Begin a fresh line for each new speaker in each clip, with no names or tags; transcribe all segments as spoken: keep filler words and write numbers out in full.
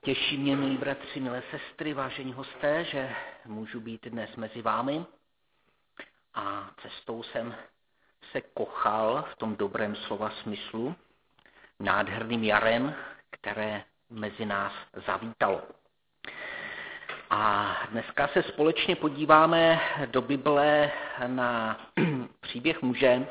Těší mě, milí bratři, milé sestry, vážení hosté, že můžu být dnes mezi vámi. A cestou jsem se kochal v tom dobrém slova smyslu nádherným jarem, které mezi nás zavítalo. A dneska se společně podíváme do Bible na příběh muže,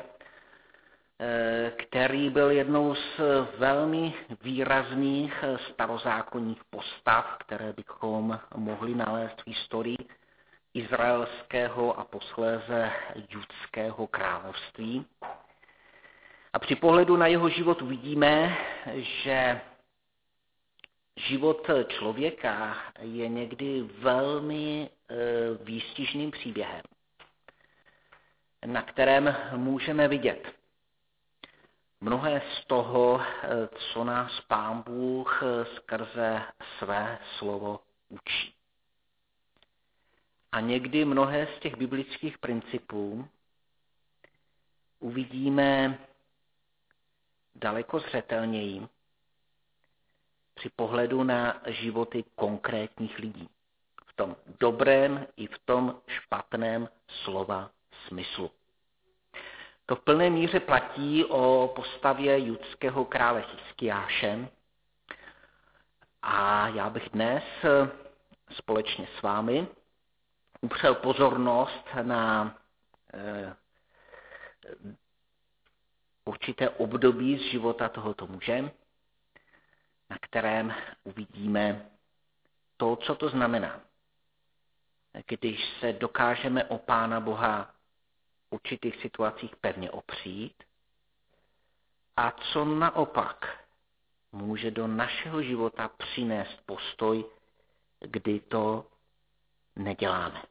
který byl jednou z velmi výrazných starozákonních postav, které bychom mohli nalézt v historii izraelského a posléze judského království. A při pohledu na jeho život vidíme, že život člověka je někdy velmi výstižným příběhem, na kterém můžeme vidět mnohé z toho, co nás Pán Bůh skrze své slovo učí. A někdy mnohé z těch biblických principů uvidíme daleko zřetelněji při pohledu na životy konkrétních lidí. V tom dobrém i v tom špatném slova smyslu. To v plné míře platí o postavě judského krále Chiskiáše. A já bych dnes společně s vámi upřel pozornost na eh, určité období z života tohoto muže, na kterém uvidíme to, co to znamená, když se dokážeme o Pána Boha v určitých situacích pevně opřít a co naopak může do našeho života přinést postoj, kdy to neděláme.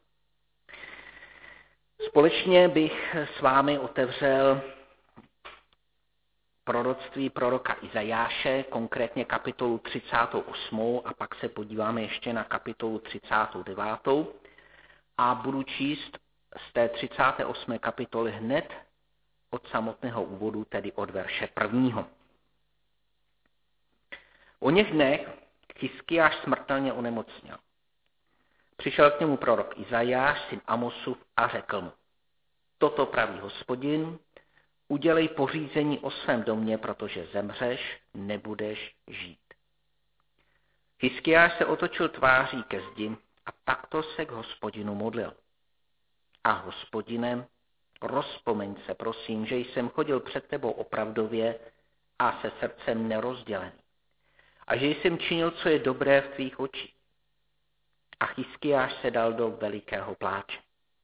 Společně bych s vámi otevřel proroctví proroka Izajáše, konkrétně kapitolu třicátou osmou a pak se podíváme ještě na kapitolu třicátou devátou a budu číst z té třicáté osmé kapitoly hned od samotného úvodu, tedy od verše prvního. O něch dnech Chiskiáš smrtelně onemocněl. Přišel k němu prorok Izajáš, syn Amosův, a řekl mu: Toto praví Hospodin, udělej pořízení o svém domě, protože zemřeš, nebudeš žít. Chiskiáš se otočil tváří ke zdi a takto se k Hospodinu modlil. A Hospodine, rozpomeň se, prosím, že jsem chodil před tebou opravdově a se srdcem nerozdělený. A že jsem činil, co je dobré v tvých očích. A Chiskiáš se dal do velikého pláče.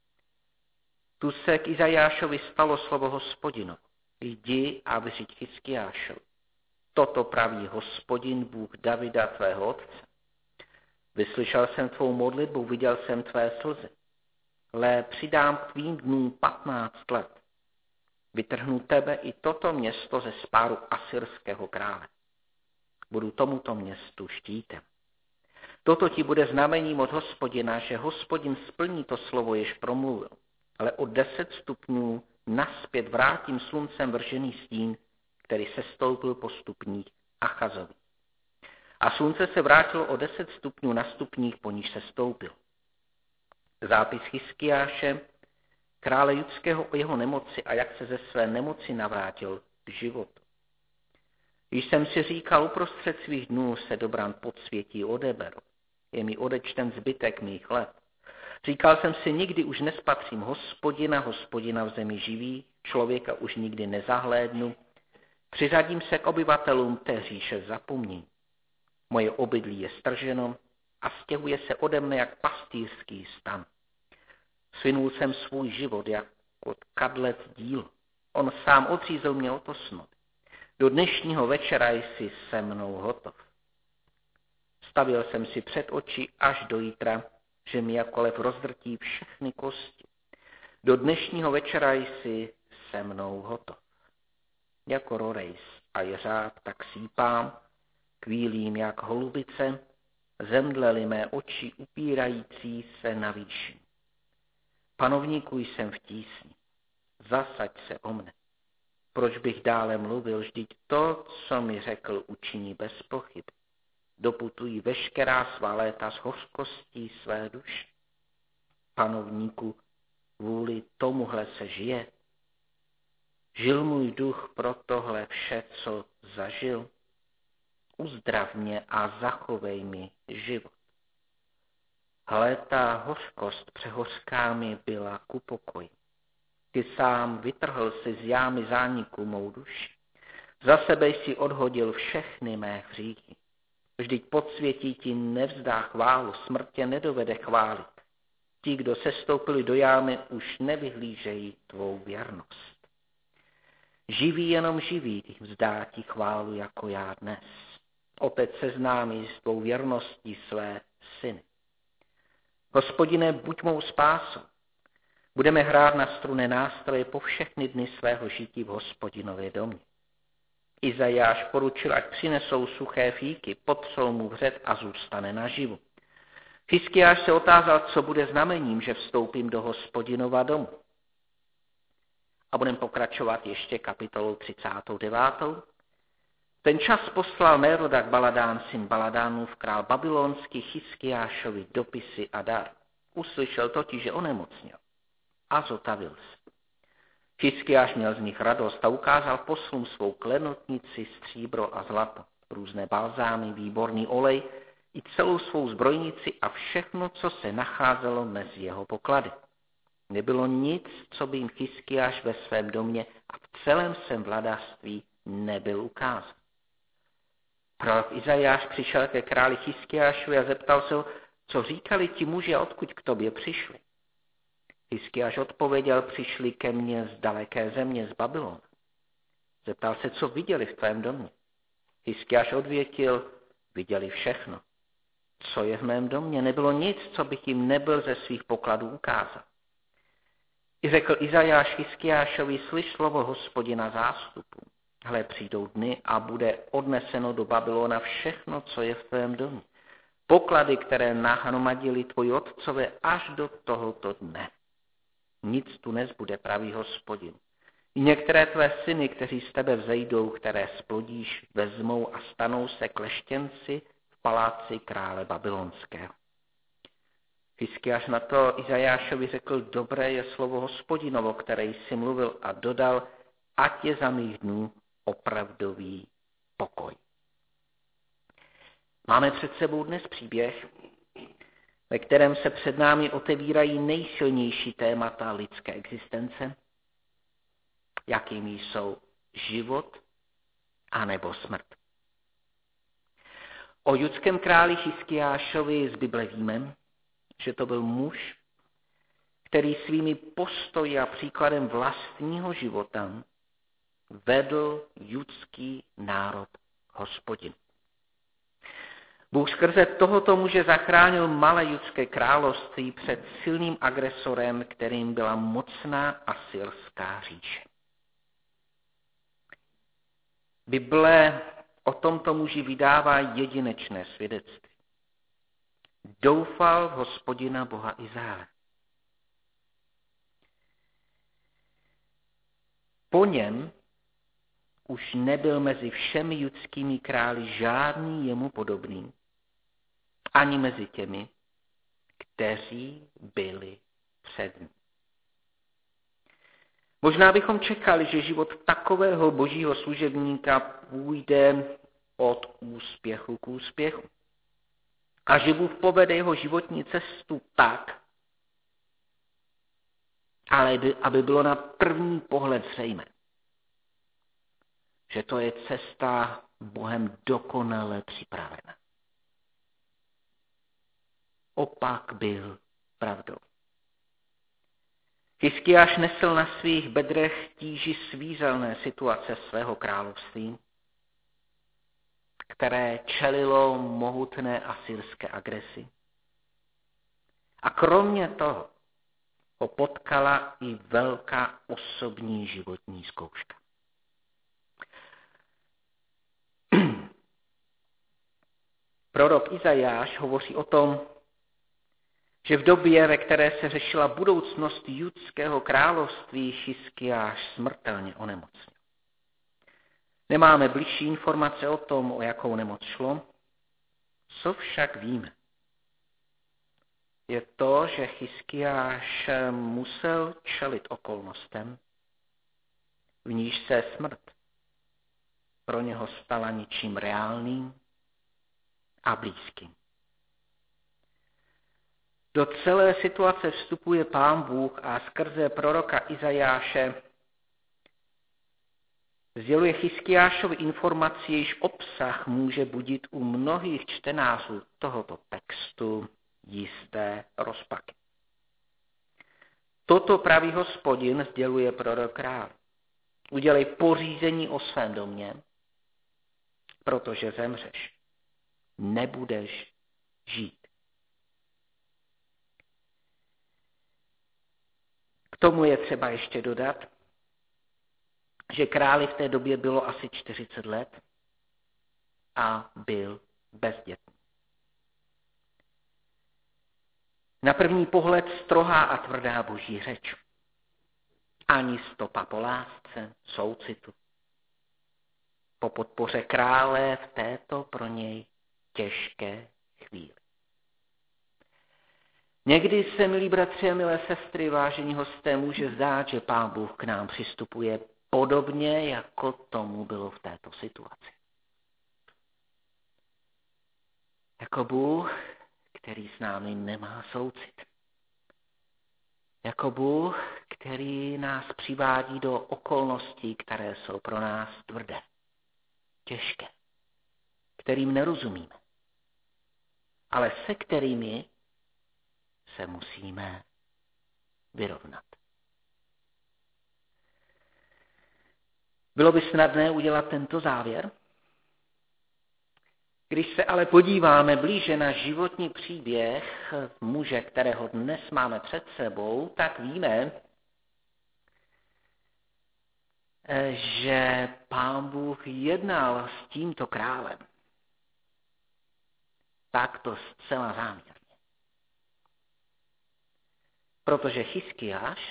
Tu se k Izajášovi stalo slovo Hospodinovo. Jdi a vyřiď Chiskiášovi. Toto praví Hospodin, Bůh Davida, tvého otce. Vyslyšel jsem tvou modlitbu, viděl jsem tvé slzy. Lé přidám k tvým dnům patnáct let. Vytrhnu tebe i toto město ze spáru asyrského krále. Budu tomuto městu štítem. Toto ti bude znamením od Hospodina, že Hospodin splní to slovo, jež promluvil. Ale o deset stupňů naspět vrátím sluncem vržený stín, který se stoupil po stupních Achazovi. A slunce se vrátilo o deset stupňů na stupních, po níž se stoupil. Zápis Chiskiáše, krále judského, o jeho nemoci a jak se ze své nemoci navrátil k životu. Když jsem si říkal, uprostřed svých dnů se do bran podsvětí odeberu, je mi odečten zbytek mých let. Říkal jsem si, nikdy už nespatřím Hospodina, Hospodina v zemi živý, člověka už nikdy nezahlédnu, přiřadím se k obyvatelům té říše zapomní. Moje obydlí je strženo a stěhuje se ode mne jak pastýřský stan. Svinul jsem svůj život jak od kadlec díl. On sám odřízl mě otosnout. Do dnešního večera jsi se mnou hotov. Stavil jsem si před oči až do jítra, že mi jako lev rozdrtí všechny kosti. Do dnešního večera jsi se mnou hotov. Jako rorejs a jeřáb tak sípám, kvílím jak holubice, zemdlely mé oči upírající se na výši. Panovníku, jsem v tísni, zasaď se o mne. Proč bych dále mluvil, vždyť to, co mi řekl, učiní bez pochyb. doputují veškerá svá léta s hořkostí své duše. Panovníku, kvůli tomuhle se žije. Žil můj duch pro tohle vše, co zažil. Uzdrav mě a zachovej mi život. Hle, ta hořkost přehořká mi byla ku pokoji. Ty sám vytrhl si z jámy zániku mou duši. Za sebe jsi odhodil všechny mé hříchy. Vždyť podsvětí ti nevzdá chválu, smrt tě nedovede chválit. Ti, kdo sestoupili do jámy, už nevyhlížejí tvou věrnost. Živý jenom živý vzdá ti chválu jako já dnes. Otec seznámí s tvou věrností své syny. Hospodine, buď mou spásou. Budeme hrát na strunné nástroje po všechny dny svého žití v Hospodinově domě. Izajáš poručil, ať přinesou suché fíky, potřou mu vřet a zůstane naživu. Hiskiáš se otázal, co bude znamením, že vstoupím do Hospodinova domu. A budeme pokračovat ještě kapitolou třicátou devátou. Ten čas poslal Mérodak Baladán, syn Baladánův, král babylonský, Hiskiášovi dopisy a dar. Uslyšel totiž, že onemocněl a zotavil se. Hiskiáš měl z nich radost a ukázal poslům svou klenotnici, stříbro a zlato, různé balzámy, výborný olej i celou svou zbrojnici a všechno, co se nacházelo mezi jeho poklady. Nebylo nic, co by jim Hiskiáš ve svém domě a v celém svém vladářství nebyl ukázán. Prorok Izajáš přišel ke králi Hiskiášovi a zeptal se ho, co říkali ti muži a odkud k tobě přišli. Hiskiáš odpověděl, přišli ke mně z daleké země, z Babylona. Zeptal se, co viděli v tvém domě. Hiskiáš odvětil, viděli všechno. Co je v mém domě? Nebylo nic, co bych jim nebyl ze svých pokladů ukázal. I řekl Izajáš Hiskiášovi, slyš slovo Hospodina zástupu. Hle, přijdou dny a bude odneseno do Babylona všechno, co je v tvém domě. Poklady, které nahromadili tvoji otcové až do tohoto dne. Nic tu nezbude, pravý Hospodin. I některé tvé syny, kteří z tebe vzejdou, které splodíš, vezmou a stanou se kleštěnci v paláci krále babylonského. Hiskiáš na to Izajášovi řekl, dobré je slovo Hospodinovo, které jsi mluvil, a dodal, ať je za mých dnů opravdový pokoj. Máme před sebou dnes příběh, ve kterém se před námi otevírají nejsilnější témata lidské existence, jakými jsou život anebo smrt. O judském králi Hiskiášovi z Bible víme, že to byl muž, který svými postoji a příkladem vlastního života vedl judský národ Hospodin. Bůh skrze tohoto muže zachránil malé judské království před silným agresorem, kterým byla mocná asyrská říše. Bible o tomto muži vydává jedinečné svědectví. Doufal v Hospodina Boha Izraele. Po něm už nebyl mezi všemi judskými králi žádný jemu podobný, ani mezi těmi, kteří byli před ním. Možná bychom čekali, že život takového božího služebníka půjde od úspěchu k úspěchu. A že Bůh povede jeho životní cestu tak, ale aby bylo na první pohled zřejmé, že to je cesta Bohem dokonale připravena. Opak byl pravdou. Hiskiáš nesl na svých bedrech tíži svízelné situace svého království, které čelilo mohutné asyrské agresi. A kromě toho ho potkala i velká osobní životní zkouška. Prorok Izajáš hovoří o tom, že v době, ve které se řešila budoucnost judského království, Hiskiáš smrtelně onemocněl. Nemáme bližší informace o tom, o jakou nemoc šlo, Co však víme, je to, že Chiskiáš musel čelit okolnostem, v níž se smrt pro něho stala něčím reálným a blízkým. Do celé situace vstupuje Pán Bůh a skrze proroka Izajáše sděluje Chiskiášovi informaci, jejíž obsah může budit u mnohých čtenářů tohoto textu jisté rozpaky. Toto praví Hospodin, sděluje prorok králi. Udělej pořízení o svém domě, protože zemřeš. Nebudeš žít. K tomu je třeba ještě dodat, že králi v té době bylo asi čtyřicet let a byl bezdětný. Na první pohled strohá a tvrdá boží řeč. Ani stopa po lásce, soucitu. Po podpoře krále v této pro něj těžké chvíli. Někdy se, milí bratři a milé sestry, vážení hosté, může zdát, že Pán Bůh k nám přistupuje podobně, jako tomu bylo v této situaci. Jako Bůh, který s námi nemá soucit. Jako Bůh, který nás přivádí do okolností, které jsou pro nás tvrdé, těžké, kterým nerozumíme, ale se kterými se musíme vyrovnat. Bylo by snadné udělat tento závěr? Když se ale podíváme blíže na životní příběh muže, kterého dnes máme před sebou, tak víme, že Pán Bůh jednal s tímto králem takto zcela záměrně. Protože Chiskiáš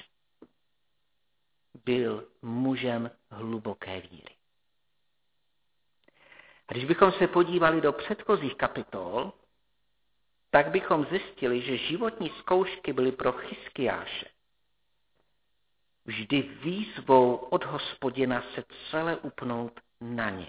byl mužem hluboké víry. A když bychom se podívali do předchozích kapitol, tak bychom zjistili, že životní zkoušky byly pro Chiskiáše vždy výzvou od Hospodina se celé upnout na něj.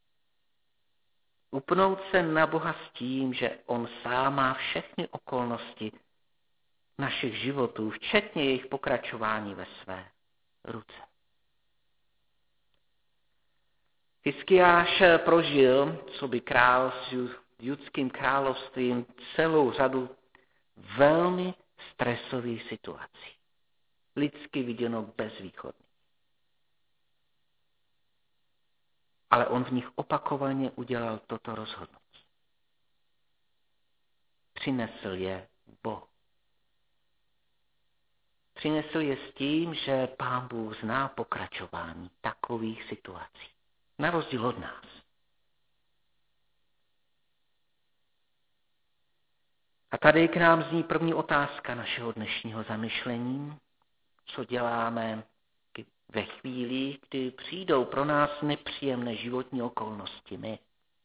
Upnout se na Boha s tím, že on sám má všechny okolnosti našich životů, včetně jejich pokračování ve své ruce. Chiskiáš prožil, co by král s judským královstvím, celou řadu velmi stresových situací. Lidsky viděno bezvýchodných. Ale on v nich opakovaně udělal toto rozhodnutí. Přinesl je Bohu. Přinesl je s tím, že Pán Bůh zná pokračování takových situací. Na rozdíl od nás. A tady k nám zní první otázka našeho dnešního zamyšlení. Co děláme ve chvíli, kdy přijdou pro nás nepříjemné životní okolnosti my?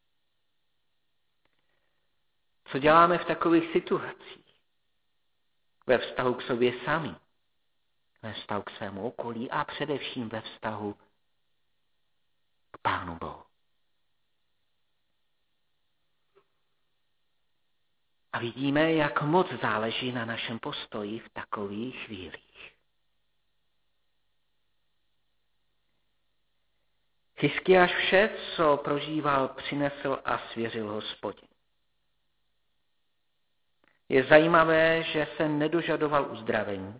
Co děláme v takových situacích? Ve vztahu k sobě sami, ve vztahu k svému okolí a především ve vztahu k Pánu Bohu. A vidíme, jak moc záleží na našem postoji v takových chvílích. Chiskiáš vše, co prožíval, přinesl a svěřil Hospodin. Je zajímavé, že se nedožadoval uzdravení.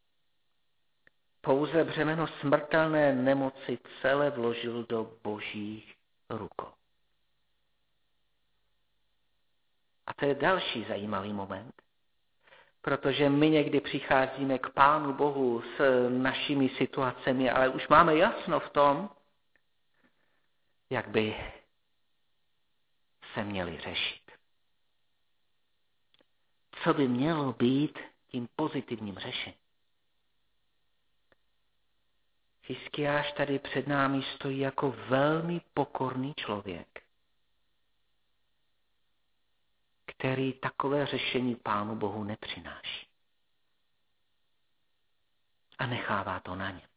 Pouze břemeno smrtelné nemoci celé vložil do božích rukou. A to je další zajímavý moment, protože my někdy přicházíme k Pánu Bohu s našimi situacemi, ale už máme jasno v tom, jak by se měly řešit. Co by mělo být tím pozitivním řešením? Chiskiáš tady před námi stojí jako velmi pokorný člověk, který takové řešení Pánu Bohu nepřináší. A nechává to na ně.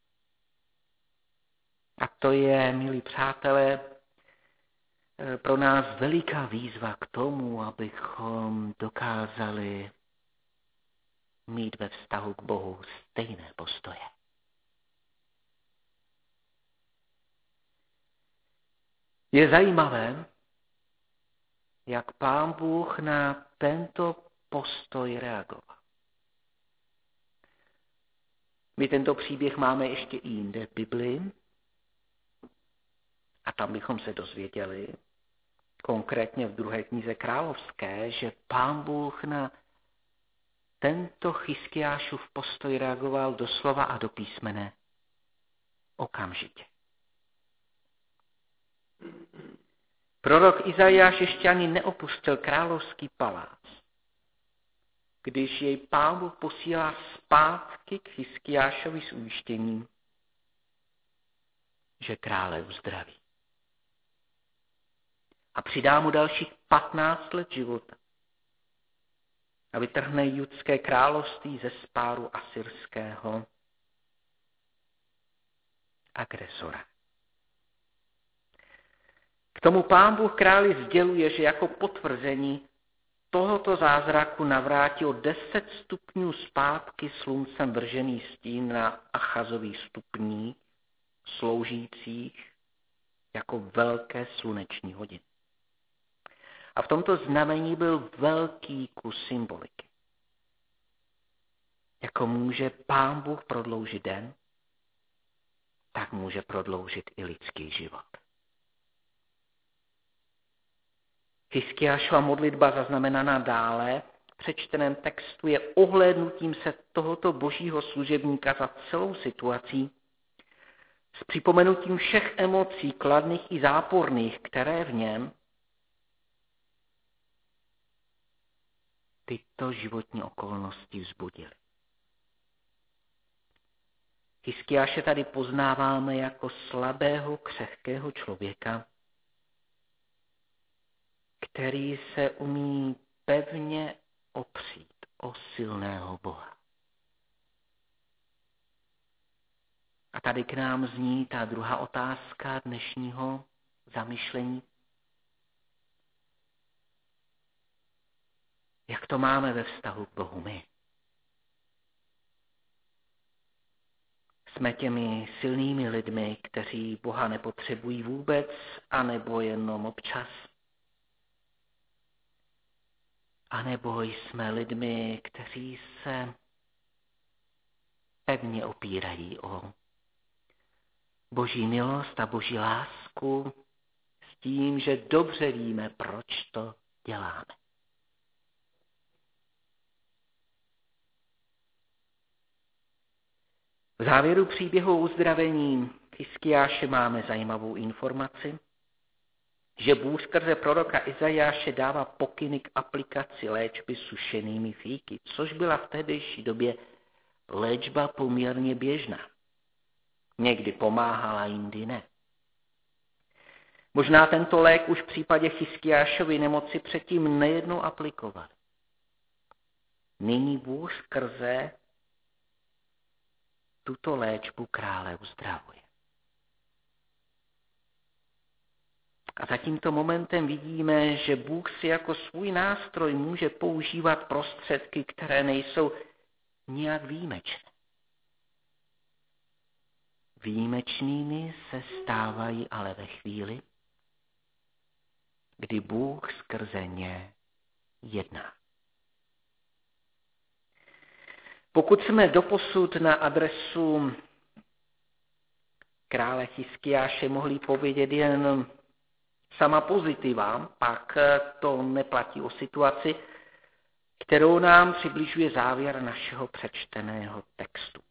A to je, milí přátelé, pro nás veliká výzva k tomu, abychom dokázali mít ve vztahu k Bohu stejné postoje. Je zajímavé, jak Pán Bůh na tento postoj reagoval. My tento příběh máme ještě i jinde v Biblii a tam bychom se dozvěděli, konkrétně v druhé knize Královské, že Pán Bůh na tento Chiskiášův postoj reagoval doslova a do písmene okamžitě. Prorok Izajáš ještě ani neopustil královský palác, když jej Pán Bůh posílá zpátky k Chiskiášovi s ujištěním, že krále uzdraví. A přidá mu dalších patnáct let života a vytrhne judské království ze spáru asyrského agresora. K tomu Pán Bůh králi sděluje, že jako potvrzení tohoto zázraku navrátil deset stupňů zpátky sluncem vržený stín na Achazových stupních, sloužících jako velké sluneční hodiny. A v tomto znamení byl velký kus symboliky. Jako může Pán Bůh prodloužit den, tak může prodloužit i lidský život. Chiskiášova modlitba zaznamenaná dále v přečteném textu je ohlédnutím se tohoto božího služebníka za celou situací s připomenutím všech emocí kladných i záporných, které v něm tyto životní okolnosti vzbudily. Chiskiáše tady poznáváme jako slabého, křehkého člověka, který se umí pevně opřít o silného Boha. A tady k nám zní ta druhá otázka dnešního zamyšlení. Jak to máme ve vztahu k Bohu my? Jsme těmi silnými lidmi, kteří Boha nepotřebují vůbec, anebo jenom občas? A nebo jsme lidmi, kteří se pevně opírají o Boží milost a Boží lásku s tím, že dobře víme, proč to děláme. V závěru příběhu uzdravení Chiskiáše máme zajímavou informaci, že Bůh skrze proroka Izajáše dává pokyny k aplikaci léčby sušenými fíky, což byla v tehdejší době léčba poměrně běžná. Někdy pomáhala, jindy ne. Možná tento lék už v případě Chiskiášovy nemoci předtím nejednou aplikoval. Nyní Bůh skrze tuto léčbu krále uzdravuje. A za tímto momentem vidíme, že Bůh si jako svůj nástroj může používat prostředky, které nejsou nijak výjimečné. Výjimečnými se stávají ale ve chvíli, kdy Bůh skrze ně jedná. Pokud jsme doposud na adresu krále Chiskiáše mohli povědět jen sama pozitiva, pak to neplatí o situaci, kterou nám přibližuje závěr našeho přečteného textu.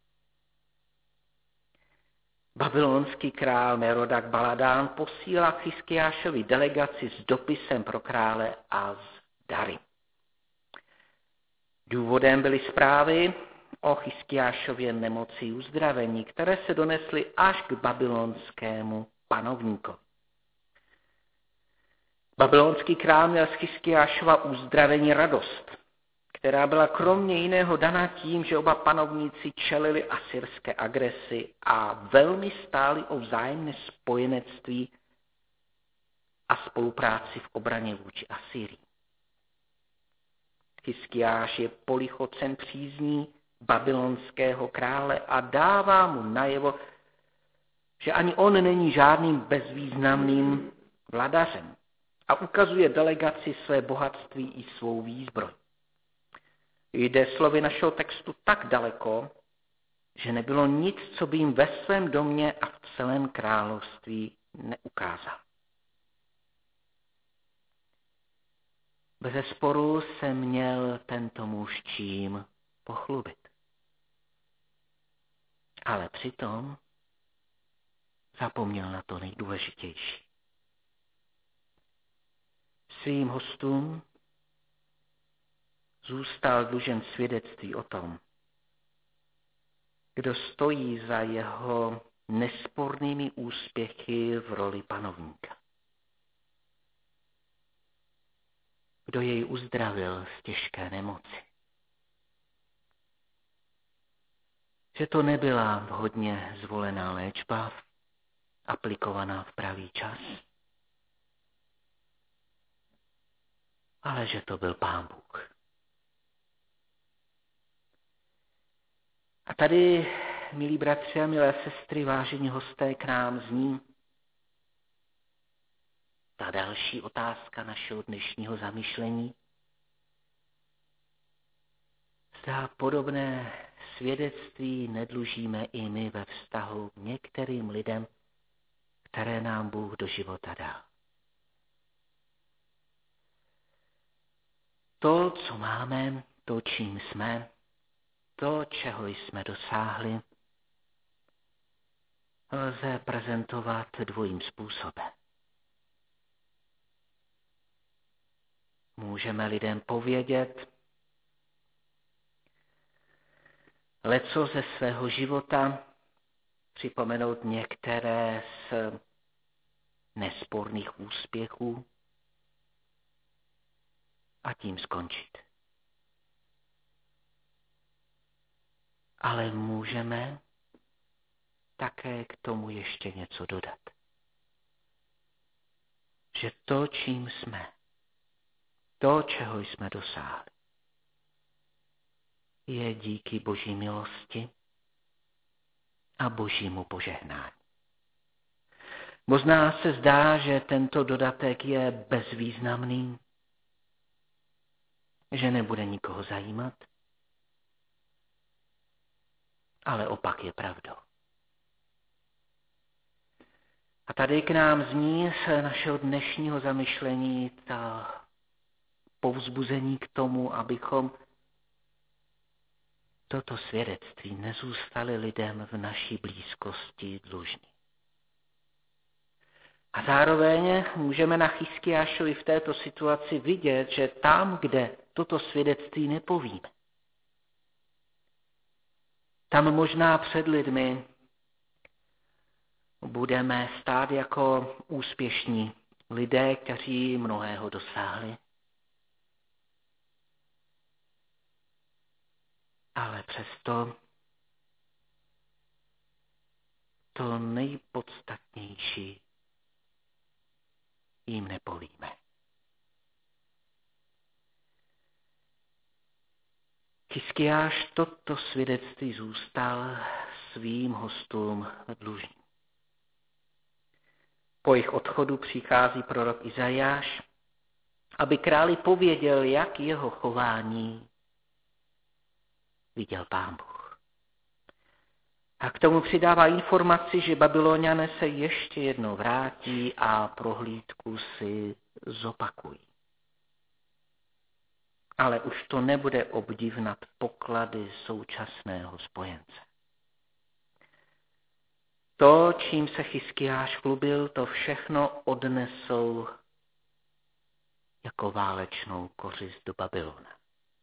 Babylonský král Merodak Baladán posílá k Chiskiášovi delegaci s dopisem pro krále a s dary. Důvodem byly zprávy o Chiskiášově nemoci uzdravení, které se donesly až k babylonskému panovníkovi. Babylonský král měl z Chiskiášova uzdravení radost, která byla kromě jiného daná tím, že oba panovníci čelili asyrské agresi a velmi stáli o vzájemné spojenectví a spolupráci v obraně vůči Asyrii. Chiskiáš je polichocen přízní babylonského krále a dává mu najevo, že ani on není žádným bezvýznamným vladařem a ukazuje delegaci své bohatství i svou výzbroj. Jde slovy našeho textu tak daleko, že nebylo nic, co by jim ve svém domě a v celém království neukázal. Bezesporu se měl tento muž čím pochlubit. Ale přitom zapomněl na to nejdůležitější. Svým hostům zůstal dlužen svědectví o tom, kdo stojí za jeho nespornými úspěchy v roli panovníka. Kdo jej uzdravil z těžké nemoci. Že to nebyla vhodně zvolená léčba, aplikovaná v pravý čas, ale že to byl Pán Bůh. A tady, milí bratři a milé sestry, vážení hosté, k nám zní ta další otázka našeho dnešního zamyšlení. Zda podobné svědectví nedlužíme i my ve vztahu k některým lidem, které nám Bůh do života dal. To, co máme, to, čím jsme, to, čeho jsme dosáhli, lze prezentovat dvojím způsobem. Můžeme lidem povědět leco ze svého života, připomenout některé z nesporných úspěchů a tím skončit. Ale můžeme také k tomu ještě něco dodat. Že to, čím jsme, to, čeho jsme dosáhli, je díky Boží milosti a Božímu požehnání. Možná se zdá, že tento dodatek je bezvýznamný, že nebude nikoho zajímat, ale opak je pravdou. A tady k nám zní z našeho dnešního zamyšlení ta povzbuzení k tomu, abychom toto svědectví nezůstali lidem v naší blízkosti dlužní. A zároveň můžeme na Chiskiášovi v této situaci vidět, že tam, kde toto svědectví nepovíme, tam možná před lidmi budeme stát jako úspěšní lidé, kteří mnohého dosáhli. Ale přesto to nejpodstatnější jim nepovíme. Chiskiáš toto svědectví zůstal svým hostům dlužný. Po jejich odchodu přichází prorok Izajáš, aby králi pověděl, jak jeho chování viděl Pán Bůh. A k tomu přidává informaci, že Babyloniané se ještě jednou vrátí a prohlídku si zopakují. Ale už to nebude obdiv nad poklady současného spojence. To, čím se Chiskiáš chlubil, to všechno odnesou jako válečnou kořist do Babylona.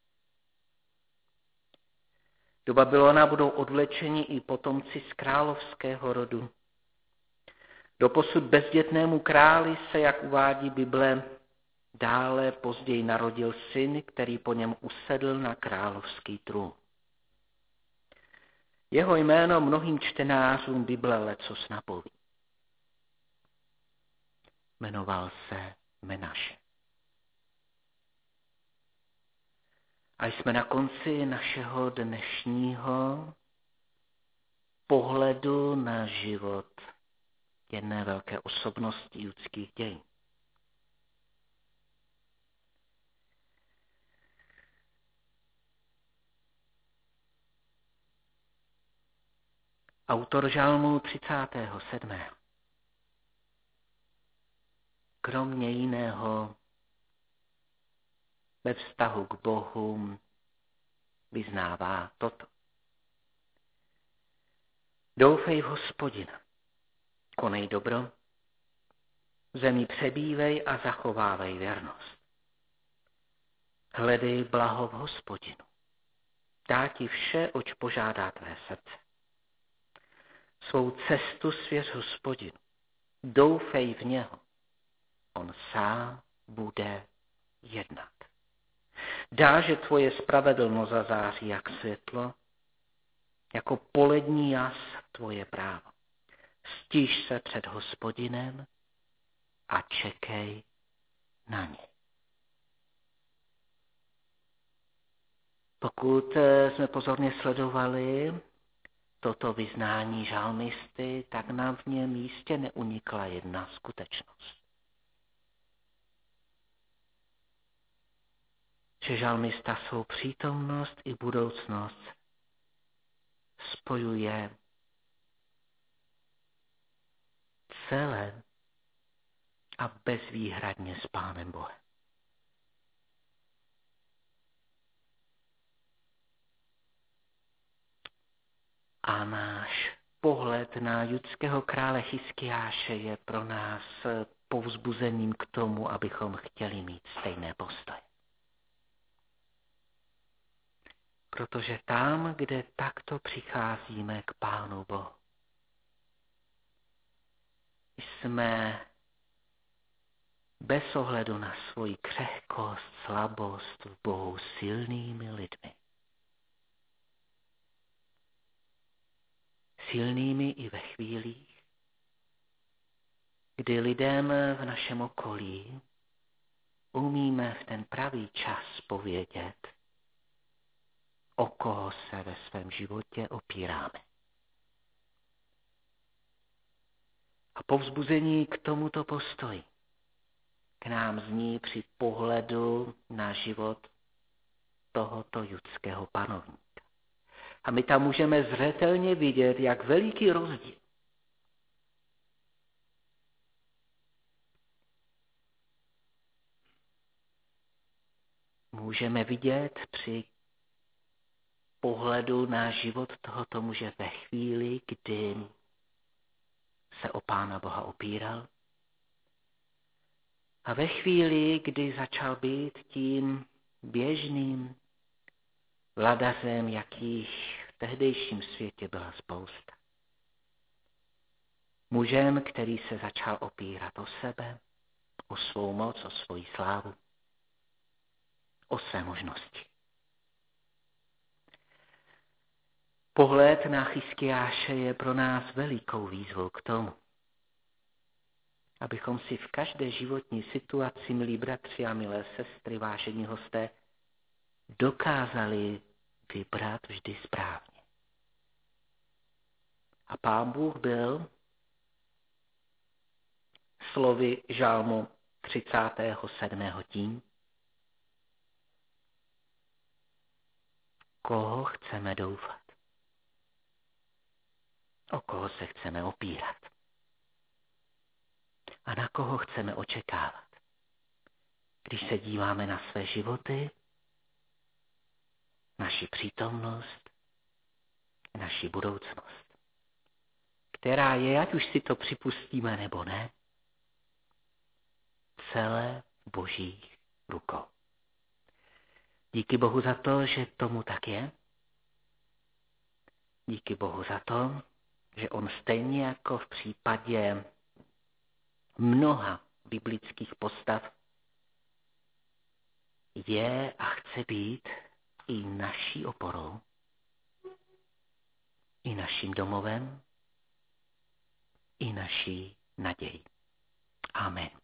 Do Babylona budou odvlečeni i potomci z královského rodu. Doposud bezdětnému králi se, jak uvádí Bible, Dále později narodil syn, který po něm usedl na královský trůn. Jeho jméno mnohým čtenářům Bible lecos napoví. Jmenoval se Menaše. A jsme na konci našeho dnešního pohledu na život jedné velké osobnosti judských dějin. Autor žalmu třicátého sedmého kromě jiného ve vztahu k Bohu vyznává toto. Doufej v Hospodina, konej dobro, v zemi přebývej a zachovávej věrnost. Hledej blaho v Hospodinu, dá ti vše, oč požádá tvé srdce. Svou cestu svěř Hospodinu, doufej v něho, on sám bude jednat. Dá, že tvoje spravedlnost zazáří jak světlo, jako polední jas tvoje právo. Stíž se před Hospodinem a čekej na něj. Pokud jsme pozorně sledovali toto vyznání žalmisty, tak nám v něm jistě neunikla jedna skutečnost. Že žalmista svou přítomnost i budoucnost spojuje celé a bezvýhradně s Pánem Bohem. A náš pohled na judského krále Chiskiáše je pro nás povzbuzením k tomu, abychom chtěli mít stejné postoje. Protože tam, kde takto přicházíme k Pánu Bohu, jsme bez ohledu na svoji křehkost, slabost v Bohu silnými lidmi. Silnými i ve chvílích, kdy lidem v našem okolí umíme v ten pravý čas povědět, o koho se ve svém životě opíráme. A povzbuzení k tomuto postoji k nám zní při pohledu na život tohoto judského panovníka. A my tam můžeme zřetelně vidět, jak veliký rozdíl můžeme vidět při pohledu na život tohoto muže ve chvíli, kdy se o Pána Boha opíral a ve chvíli, kdy začal být tím běžným vladařem, jakých v tehdejším světě byla spousta. Mužem, který se začal opírat o sebe, o svou moc, o svoji slávu, o své možnosti. Pohled na Chiskiáše je pro nás velikou výzvou k tomu, abychom si v každé životní situaci, milí bratři a milé sestry, vážení hosté, dokázali vybrat vždy správně. A Pán Bůh byl slovy žalmu třicátého sedmého tím, koho chceme doufat, o koho se chceme opírat a na koho chceme očekávat. Když se díváme na své životy, naši přítomnost, naši budoucnost, která je, ať už si to připustíme nebo ne, celé v Božích rukou. Díky Bohu za to, že tomu tak je. Díky Bohu za to, že on stejně jako v případě mnoha biblických postav je a chce být i naší oporou, i naším domovem, i naší nadějí. Amen.